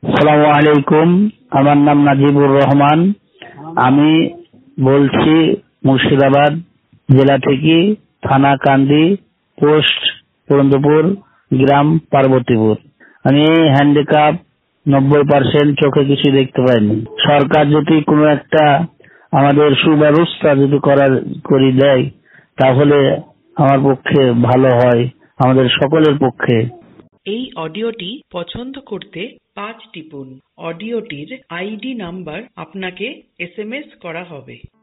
আসসালামু আলাইকুম। আমার নাম নাজিবুর রহমান। আমি বলছি মুর্শিদাবাদ জেলা থেকে, থানা কান্দি, পোস্ট পুরন্দরপুর, গ্রাম পার্বতীপুর। আমি হ্যান্ডিক্যাপ, 90% চোখে কিছু দেখতে পাইনি। সরকার যদি কোনো একটা আমাদের সুব্যবস্থা যদি করে দেয় তাহলে আমার পক্ষে ভালো হয়, আমাদের সকলের পক্ষে। এই অডিওটি পছন্দ করতে 5 টিপুন। অডিওটির আইডি নাম্বার আপনাকে SMS করা হবে।